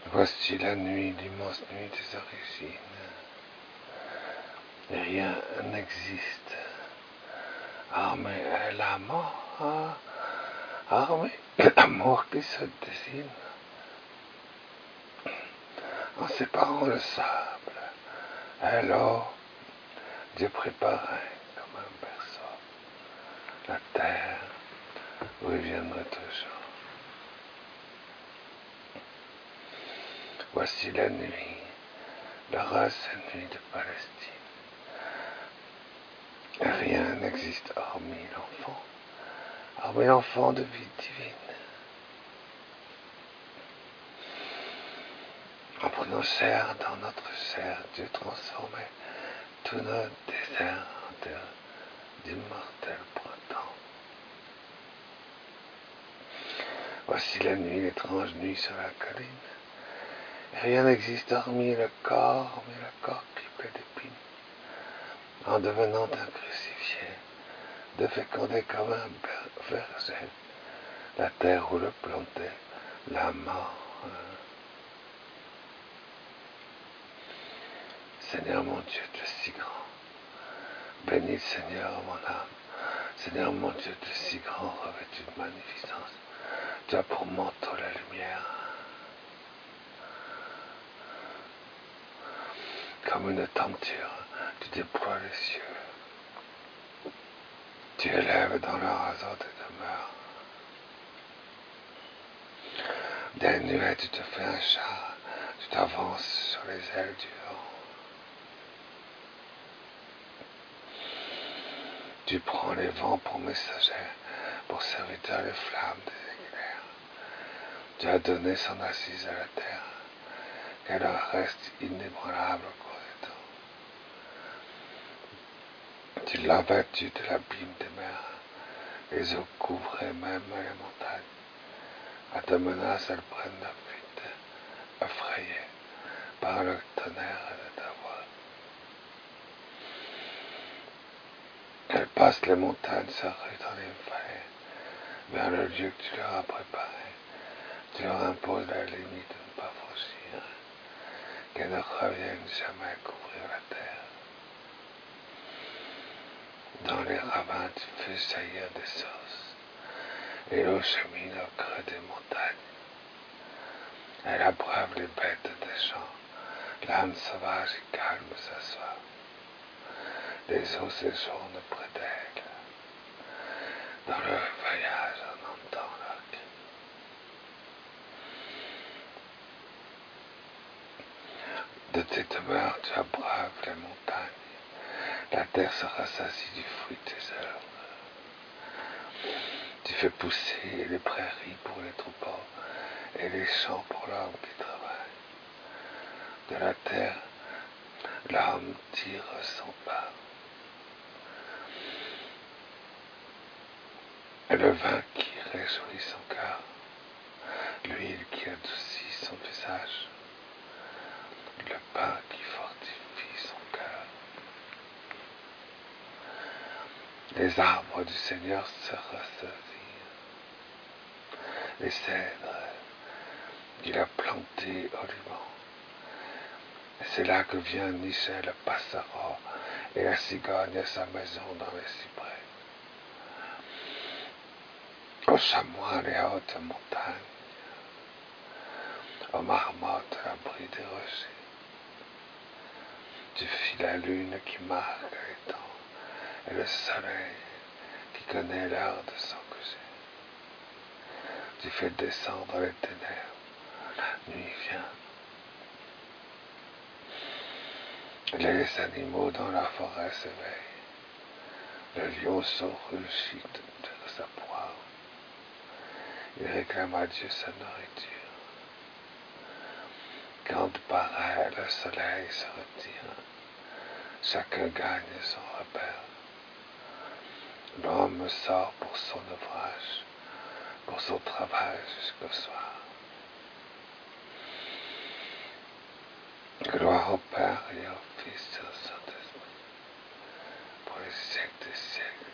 Voici la nuit, l'immense nuit des origines. Rien n'existe. Armé est la mort, armé l'amour qui se dessine. En séparant le sable et l'eau, Dieu préparait comme un berceau la terre où il viendrait toujours. Voici la nuit, l'heureuse nuit de Palestine. Rien n'existe hormis l'enfant de vie divine. En prenant chair dans notre chair, Dieu transformait tous nos déserts en d'immortels printemps. Voici la nuit, l'étrange nuit sur la colline. Rien n'existe hormis le corps qui plaît d'épines. En devenant un crucifié, de féconder comme un verger, la terre où le plantait la mort. Seigneur mon Dieu, tu es si grand. Bénis le Seigneur, mon âme. Seigneur mon Dieu, tu es si grand, revêtu de magnificence. Tu as pour manteau la lumière. Comme une tenture, tu déploies les cieux. Tu élèves dans leur azot tes demeures. Des nuées, tu te fais un char. Tu t'avances sur les ailes du vent. Tu prends les vents pour messagers, pour serviteurs les flammes des éclairs. Tu as donné son assise à la terre, qu'elle reste inébranlable au cours des temps. Tu l'as vêtue de l'abîme des mers, les eaux couvraient même les montagnes. À ta menace, elles prennent la fuite, effrayées par le tonnerre de ta voix. Elles passent les montagnes, se ruent dans les vallées, vers le lieu que tu leur as préparé. Tu leur imposes la limite de ne pas franchir, qu'elles ne reviennent jamais couvrir la terre. Dans les ravins, tu fais jaillir des sources, et l'eau chemine au creux des montagnes. Elle abreuve les bêtes des champs, l'âme sauvage et calme s'assoit. Les eaux séjournent près d'elle. Dans le voyage, on entend leur cri. De tes demeures, tu abreuves les montagnes. La terre se rassasie du fruit de tes œuvres. Tu fais pousser les prairies pour les troupeaux et les champs pour l'homme qui travaille. De la terre, l'homme tire son pain. Et le vin qui réjouit son cœur, l'huile qui adoucit son visage, le pain qui fortifie son cœur. Les arbres du Seigneur se rassasient. Les cèdres qu'il a plantés au Liban. Et c'est là que vient nicher le passereau et la cigogne à sa maison dans les cyprès. Aux chamois les hautes montagnes, aux marmottes l'abri des rochers. Tu fis la lune qui marque les temps et le soleil qui connaît l'heure de son coucher. Tu fais descendre les ténèbres, la nuit vient. Les animaux dans la forêt s'éveillent. Le lionceau rugit de sa proie. Il réclame à Dieu sa nourriture. Quand paraît le soleil se retire, chacun gagne son repère. L'homme sort pour son ouvrage, pour son travail jusqu'au soir. Gloire au Père et au Fils et au Saint-Esprit, pour les siècles des siècles.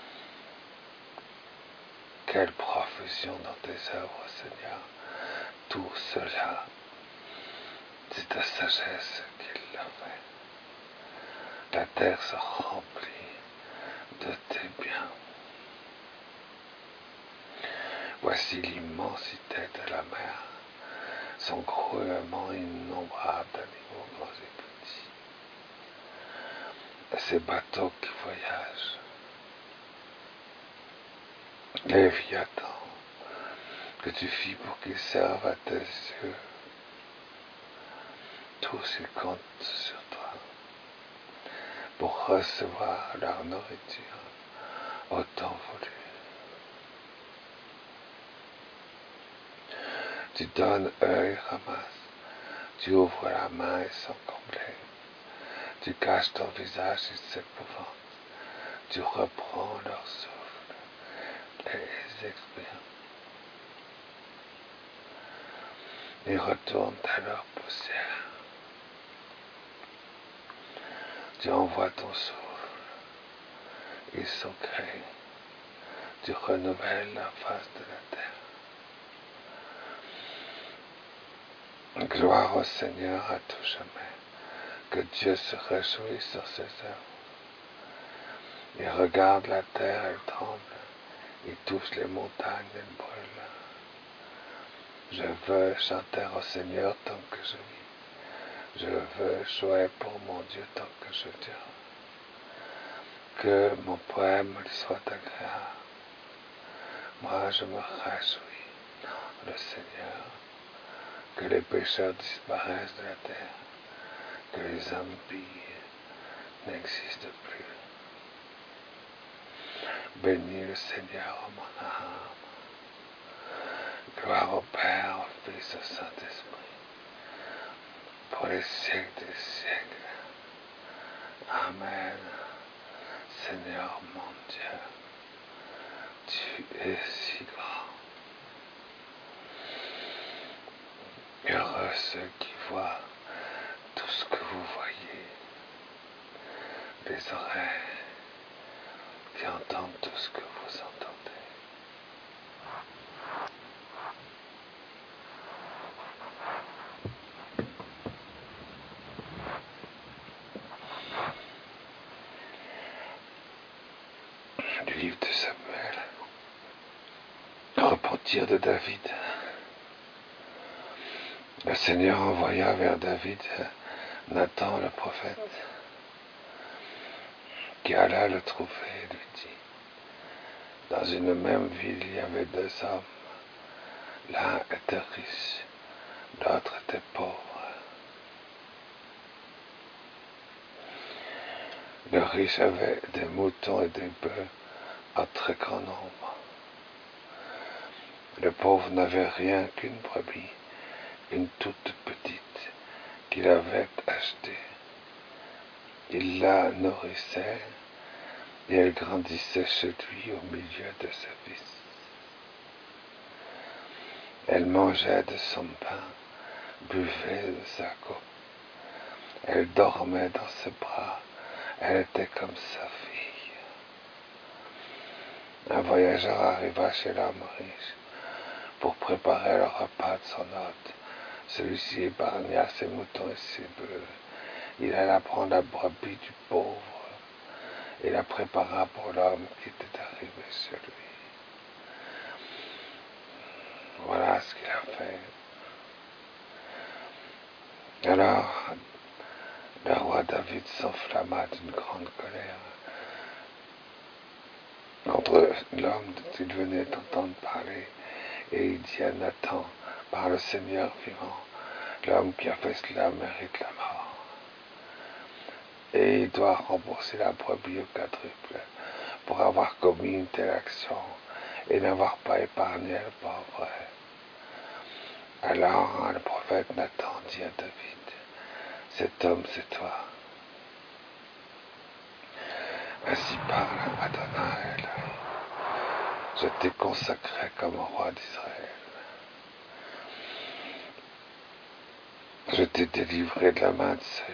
Quelle profusion dans tes œuvres, Seigneur! tout cela, c'est ta sagesse qui l'a fait. La terre se remplit de tes biens. Voici l'immensité de la mer, son grouillement innombrable d'animaux grands et petits, et ces bateaux qui voyagent, Léviathan, que tu fis pour qu'ils servent à tes yeux, tous ils comptent sur toi, pour recevoir leur nourriture au temps voulu. Tu donnes, eux ils ramassent, tu ouvres la main, ils sont complets, tu caches ton visage, ils s'épouvantent, tu reprends leur souffle, les expires. Ils retournent à leur poussière. Tu envoies ton souffle, ils sont créés, tu renouvelles la face de la terre. Gloire au Seigneur à tout jamais, que Dieu se réjouisse sur ses œuvres. Il regarde la terre, elle tremble, il touche les montagnes, elles brûlent. Je veux chanter au Seigneur tant que je vis. Je veux jouer pour mon Dieu tant que je dirai. Que mon poème lui soit agréable. Moi, je me réjouis dans le Seigneur. Que les pécheurs disparaissent de la terre, que les impies n'existent plus. Bénis le Seigneur, mon âme. Gloire au Père, au Fils, au Saint-Esprit, pour les siècles des siècles. Amen. Seigneur mon Dieu, tu es si grand. Heureux ceux qui voient tout ce que vous voyez, les oreilles qui entendent tout ce que vous entendez. Du livre de Samuel, le repentir de David. Le Seigneur envoya vers David Nathan le prophète, qui alla le trouver et lui dit, dans une même ville il y avait deux hommes, l'un était riche, l'autre était pauvre. Le riche avait des moutons et des bœufs en très grand nombre. Le pauvre n'avait rien qu'une brebis, une toute petite, qu'il avait achetée. Il la nourrissait et elle grandissait chez lui au milieu de ses fils. Elle mangeait de son pain, buvait de sa coupe. Elle dormait dans ses bras, elle était comme sa fille. Un voyageur arriva chez l'homme riche pour préparer le repas de son hôte. Celui-ci épargna ses moutons et ses bœufs. Il alla prendre la brebis du pauvre et la prépara pour l'homme qui était arrivé chez lui. Voilà ce qu'il a fait. Alors, le roi David s'enflamma d'une grande colère contre l'homme dont il venait d'entendre parler, et il dit à Nathan, par le Seigneur vivant, l'homme qui a fait cela mérite la mort. Et il doit rembourser la brebis au quadruple pour avoir commis une telle action et n'avoir pas épargné le pauvre. Alors le prophète Nathan dit à David, cet homme c'est toi. Ainsi parle Adonai, je t'ai consacré comme roi d'Israël. Je t'ai délivré de la main de Saül.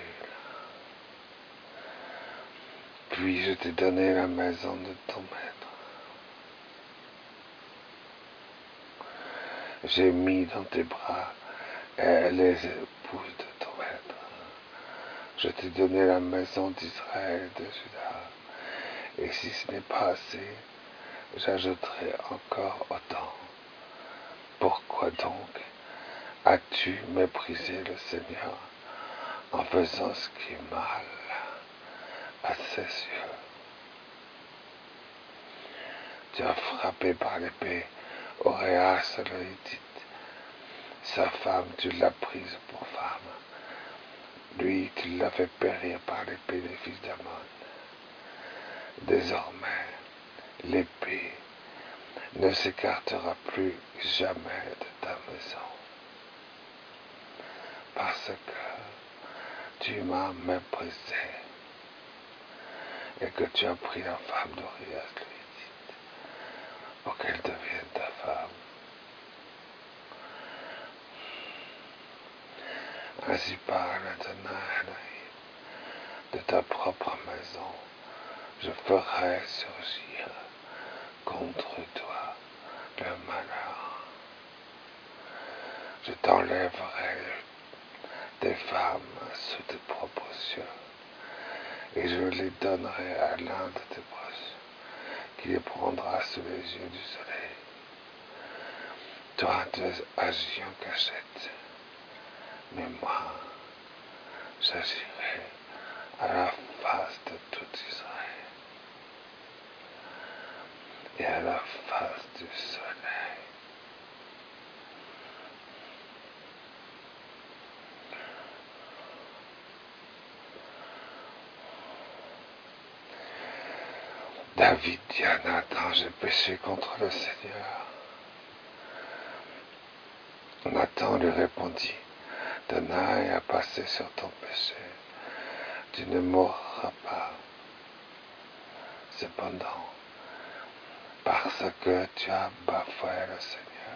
Puis je t'ai donné la maison de ton maître. j'ai mis dans tes bras les épouses de ton maître. Je t'ai donné la maison d'Israël et de Juda. Et si ce n'est pas assez, j'ajouterai encore autant. Pourquoi donc as-tu méprisé le Seigneur en faisant ce qui est mal à ses yeux? Tu as frappé par l'épée Oréas le Hittite. Sa femme, tu l'as prise pour femme. Lui, tu l'as fait périr par l'épée des fils d'Ammon. Désormais, l'épée ne s'écartera plus jamais de ta maison, parce que tu m'as méprisé et que tu as pris la femme d'Oréas le Hittite pour qu'elle devienne ta femme. Ainsi parle Adonai, de ta propre maison, je ferai surgir contre toi le malheur. Je t'enlèverai tes femmes sous tes propres cieux, et je les donnerai à l'un de tes proches, qui les prendra sous les yeux du soleil. Toi, tu agis en cachette, mais moi, j'agirai à la face de tout Israël et à la face du soleil. David dit à Nathan, j'ai péché contre le Seigneur. Nathan lui répondit, Adonai a passé sur ton péché, tu ne mourras pas. Cependant, parce que tu as bafoué le Seigneur,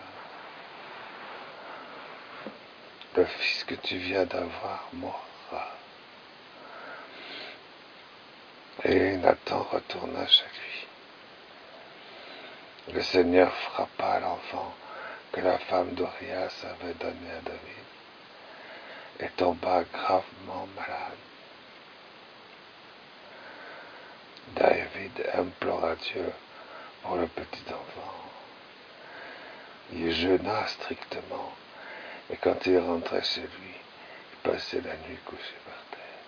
le fils que tu viens d'avoir mourra. Et Nathan retourna chez lui. Le Seigneur frappa l'enfant que la femme d'Oréas avait donné à David et tomba gravement malade. David implora Dieu pour le petit enfant. Il jeûna strictement et quand il rentrait chez lui, il passait la nuit couché par terre.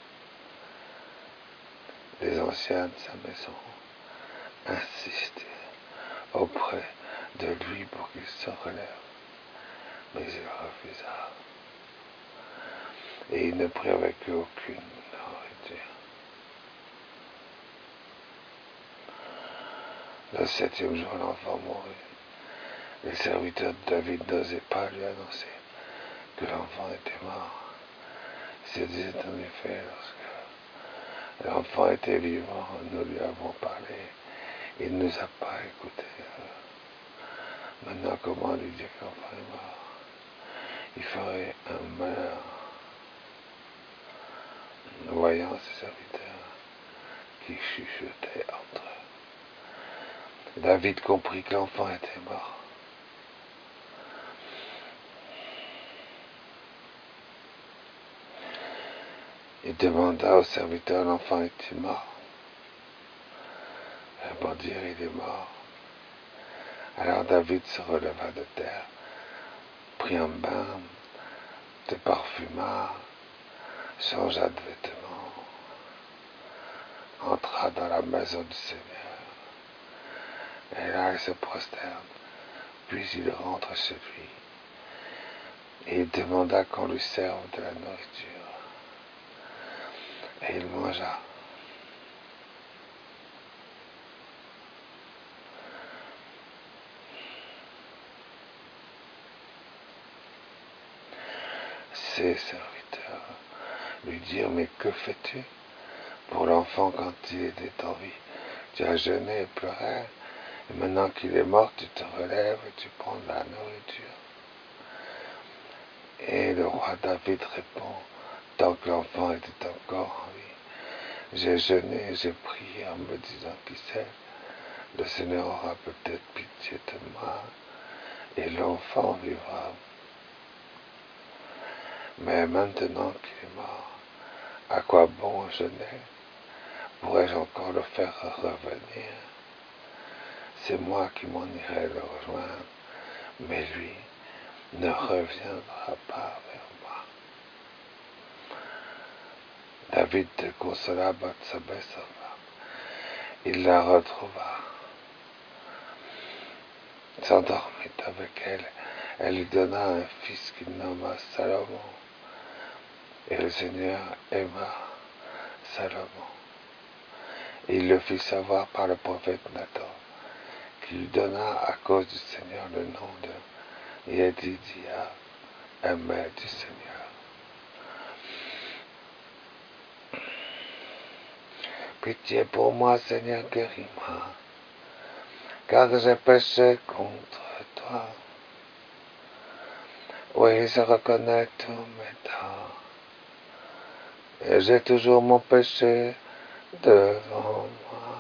Les anciens de sa maison insistaient auprès de lui pour qu'il se relève, mais il refusa. Et il ne prit avec eux aucune nourriture. Le 7e jour, l'enfant mourut. Les serviteurs de David n'osaient pas lui annoncer que l'enfant était mort. Ils se disaient en effet, lorsque l'enfant était vivant, nous lui avons parlé, il ne nous a pas écoutés. Maintenant, comment lui dire que l'enfant est mort? Il ferait un malheur. Voyant ses serviteurs qui chuchotaient entre eux, David comprit que l'enfant était mort. Il demanda aux serviteurs, l'enfant est-il mort? Ils répondirent, il est mort. Alors David se releva de terre, prit un bain, se parfuma, changea de vêtements, entra dans la maison du Seigneur. Et là, il se prosterne, puis il rentre chez lui. Et il demanda qu'on lui serve de la nourriture. Et il mangea. Ses serviteurs lui dirent, mais que fais-tu pour l'enfant quand il était en vie? Tu as jeûné et pleuré, et maintenant qu'il est mort, tu te relèves et tu prends de la nourriture. Et le roi David répond, tant que l'enfant était encore en vie, j'ai jeûné et j'ai prié en me disant, qui sait, le Seigneur aura peut-être pitié de moi, et l'enfant vivra. Mais maintenant qu'il est mort, à quoi bon jeûner? Pourrais-je encore le faire revenir? C'est moi qui m'en irai le rejoindre, mais lui ne reviendra pas vers moi. David consola Bathsabée, sa femme. Il la retrouva, s'endormit avec elle. Elle lui donna un fils qu'il nomma Salomon. Et le Seigneur aima Salomon. Et il le fit savoir par le prophète Nathan, qui lui donna à cause du Seigneur le nom de Yedidia, aimé du Seigneur. Pitié pour moi, Seigneur, guéris-moi, car j'ai péché contre toi. Oui, je reconnais tous mes torts, et j'ai toujours mon péché devant moi.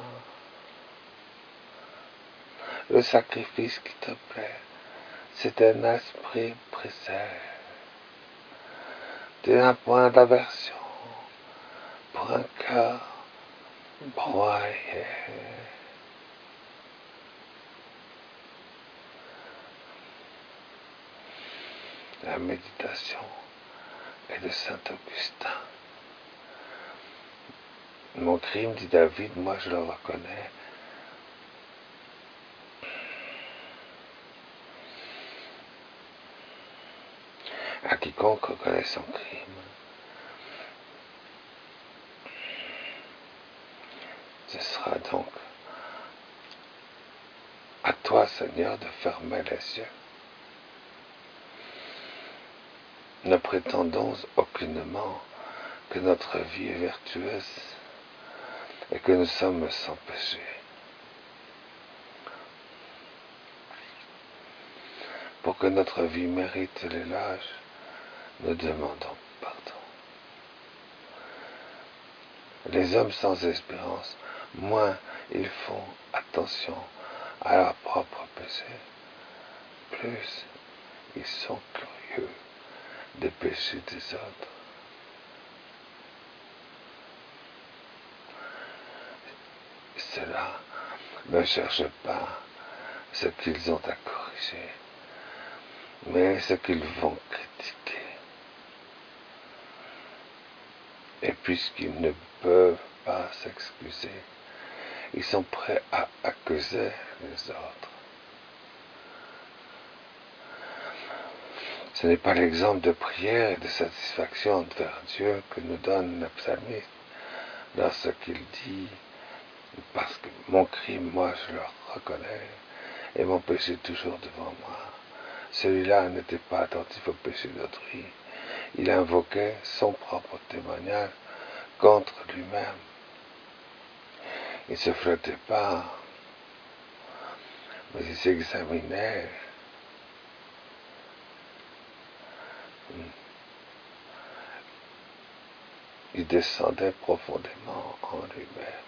Le sacrifice qui te plaît, c'est un esprit brisé. Tu n'as point d'aversion pour un cœur broyé. La méditation est de Saint Augustin. Mon crime, dit David, moi je le reconnais. À quiconque reconnaît son crime, ce sera donc à toi, Seigneur, de fermer les yeux. Ne prétendons aucunement que notre vie est vertueuse et que nous sommes sans péché. Pour que notre vie mérite l'éloge, nous demandons pardon. Les hommes sans espérance, moins ils font attention à leur propre péché, plus ils sont curieux des péchés des autres. Ceux-là ne cherchent pas ce qu'ils ont à corriger, mais ce qu'ils vont critiquer. Et puisqu'ils ne peuvent pas s'excuser, ils sont prêts à accuser les autres. Ce n'est pas l'exemple de prière et de satisfaction envers Dieu que nous donne le psalmiste lorsqu'il dit « Parce que mon crime, moi, je le reconnais, et mon péché toujours devant moi. » Celui-là n'était pas attentif au péché d'autrui. Il invoquait son propre témoignage contre lui-même. Il ne se flottait pas, mais il s'examinait. Il descendait profondément en lui-même.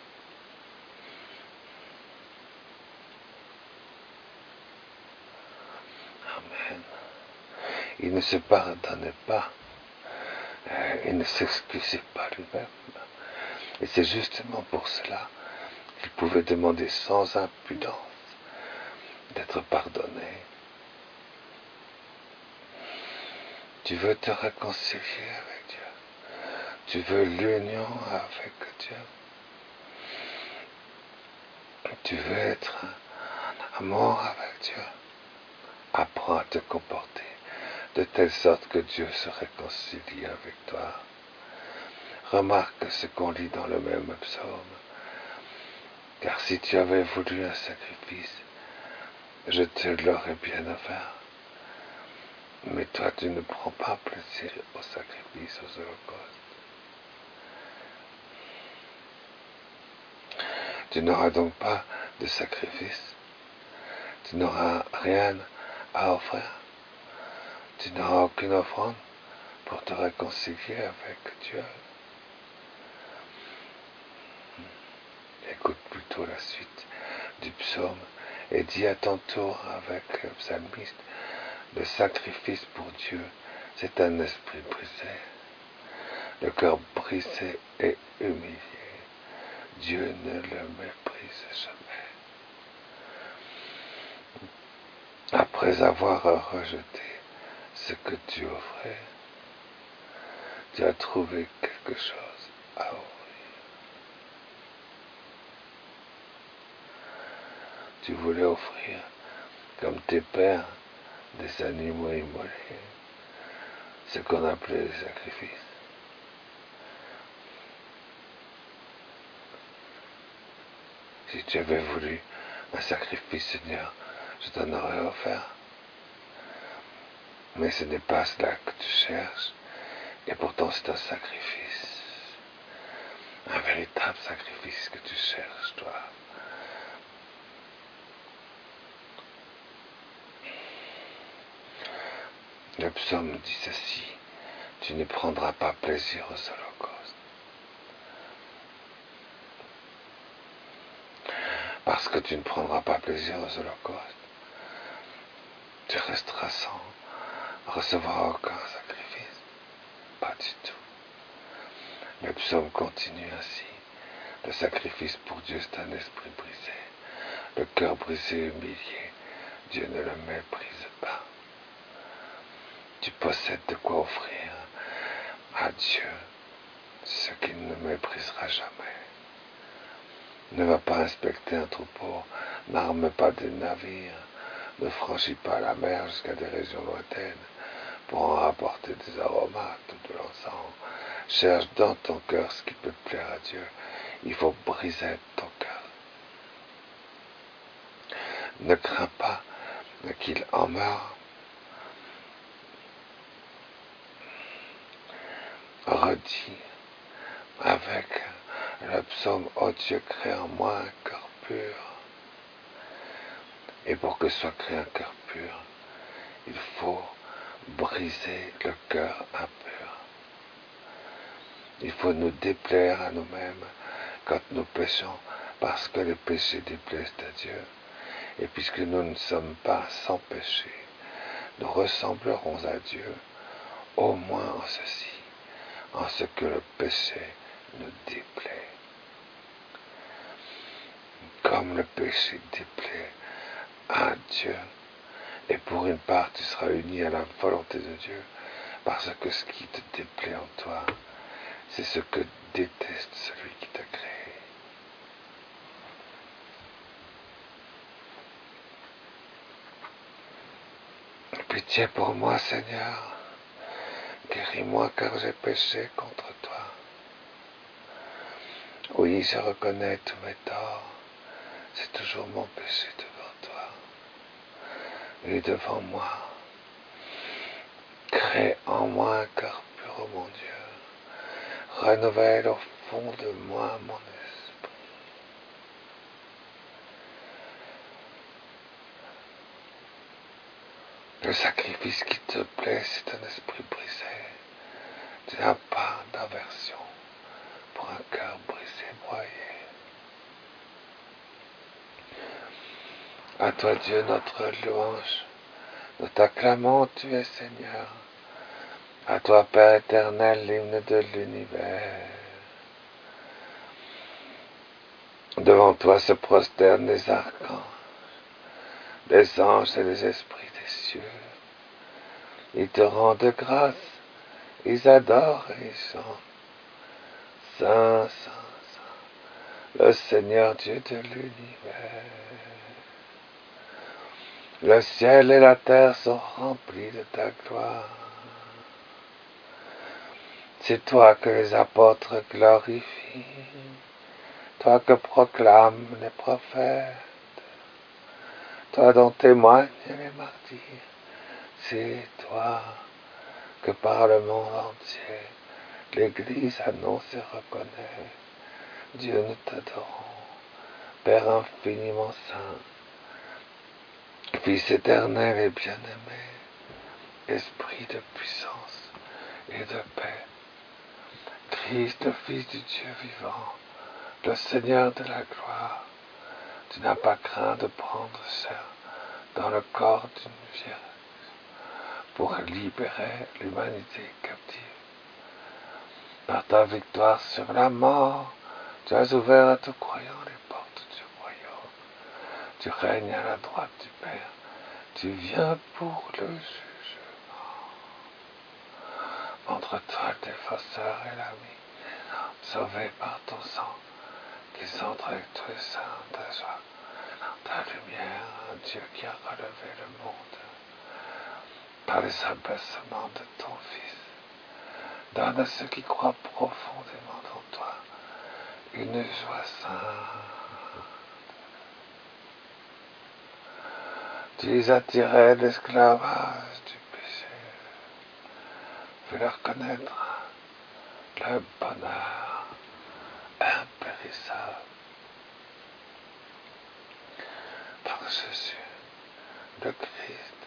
Amen. Il ne se pardonnait pas. Il ne s'excusait pas lui-même. Et c'est justement pour cela qu'il pouvait demander sans impudence d'être pardonné. Tu veux te réconcilier avec Dieu. Tu veux l'union avec Dieu. Tu veux être en amour avec Dieu. Apprends à te comporter de telle sorte que Dieu se réconcilie avec toi. Remarque ce qu'on lit dans le même psaume. Car si tu avais voulu un sacrifice, je te l'aurais bien offert. Mais toi, tu ne prends pas plaisir aux sacrifices, aux holocaustes. Tu n'auras donc pas de sacrifice. Tu n'auras rien à offrir. Tu n'auras aucune offrande pour te réconcilier avec Dieu. Écoute plutôt la suite du psaume et dis à ton tour avec le psalmiste, le sacrifice pour Dieu, c'est un esprit brisé, le cœur brisé et humilié. Dieu ne le méprise jamais. Après avoir rejeté ce que tu offrais, tu as trouvé quelque chose à offrir. Tu voulais offrir, comme tes pères, des animaux immolés, ce qu'on appelait des sacrifices. Si tu avais voulu un sacrifice, Seigneur, je t'en aurais offert. Mais ce n'est pas cela que tu cherches, et pourtant c'est un sacrifice, un véritable sacrifice que tu cherches, toi. Le psaume dit ceci, tu ne prendras pas plaisir aux holocaustes. Parce que tu ne prendras pas plaisir aux holocaustes, tu resteras sans recevoir aucun sacrifice. Pas du tout. Le psaume continue ainsi. Le sacrifice pour Dieu, c'est un esprit brisé. Le cœur brisé et humilié, Dieu ne le méprise pas. Tu possèdes de quoi offrir à Dieu ce qu'il ne méprisera jamais. Ne va pas inspecter un troupeau, n'arme pas des navires, ne franchis pas la mer jusqu'à des régions lointaines pour en rapporter des aromates ou de l'encens. Cherche dans ton cœur ce qui peut plaire à Dieu. Il faut briser ton cœur. Ne crains pas qu'il en meure. Redis avec le psaume, ô Dieu, crée en moi un cœur pur. Et pour que soit créé un cœur pur, il faut briser le cœur impur. Il faut nous déplaire à nous-mêmes quand nous péchons, parce que les péchés déplaisent à Dieu. Et puisque nous ne sommes pas sans péché, nous ressemblerons à Dieu, au moins en ceci, en ce que le péché nous déplaît. Comme le péché déplaît à Dieu, et pour une part tu seras uni à la volonté de Dieu, parce que ce qui te déplaît en toi, c'est ce que déteste celui qui t'a créé. Pitié pour moi, Seigneur, guéris-moi car j'ai péché contre toi. Oui, je reconnais tous mes torts, c'est toujours mon péché devant toi et devant moi. Crée en moi un cœur pur, ô mon Dieu. Renouvelle au fond de moi mon esprit. Le sacrifice qui te plaît, c'est un esprit brisé. Tu n'as pas d'aversion pour un cœur brisé, broyé. À toi, Dieu, notre louange. Nous t'acclamons, tu es Seigneur. À toi, Père éternel, l'hymne de l'univers. Devant toi se prosternent les archanges, les anges et les esprits des cieux. Ils te rendent grâce, ils adorent et ils chantent. Saint, Saint, Saint, le Seigneur Dieu de l'univers. Le ciel et la terre sont remplis de ta gloire. C'est toi que les apôtres glorifient, toi que proclament les prophètes, toi dont témoignent les martyrs. C'est toi que par le monde entier l'Église annonce et reconnaît. Dieu, nous t'adorons, Père infiniment saint, Fils éternel et bien-aimé, Esprit de puissance et de paix, Christ, le Fils du Dieu vivant, le Seigneur de la gloire, Tu n'as pas craint de prendre chair dans le corps d'une vierge pour libérer l'humanité captive. Par ta victoire sur la mort, tu as ouvert à tout croyant les portes du royaume. Tu règnes à la droite du Père. Tu viens pour le jugement. Montre-toi le défenseur et l'ami, sauvé par ton sang, qui centre avec tous les saints ta joie. Ta lumière, un Dieu qui a relevé le monde par les abaissements de ton Fils. Donne à ceux qui croient profondément en toi une joie sainte. Tu les as tirés de l'esclavage du péché. Fais-leur connaître le bonheur impérissable par Jésus, le Christ.